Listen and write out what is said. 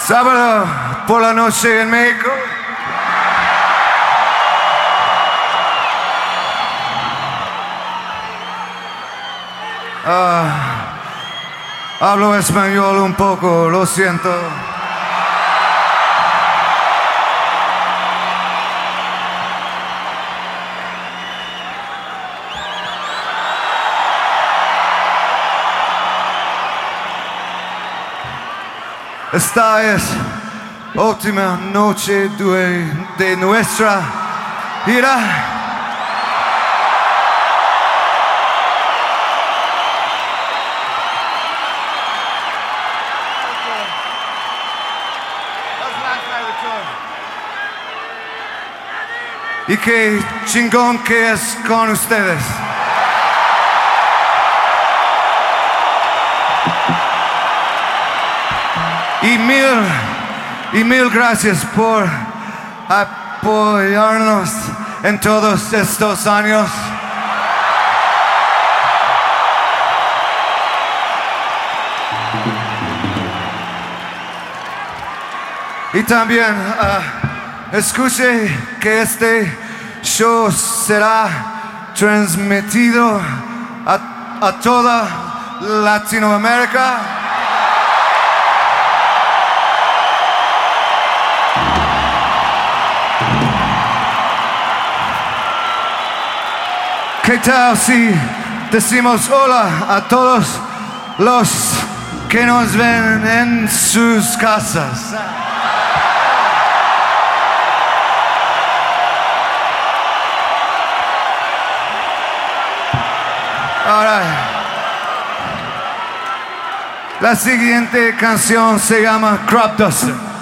Sábado por la noche en México. Hablo español un poco, lo siento. Esta es última noche de nuestra gira. Y qué chingón que es con ustedes. Y mil gracias por apoyarnos en todos estos años. Y también escuche que este show será transmitido a toda Latinoamérica. ¿Qué tal si decimos hola a todos los que nos ven en sus casas? Ahora, la siguiente canción se llama Crop Duster.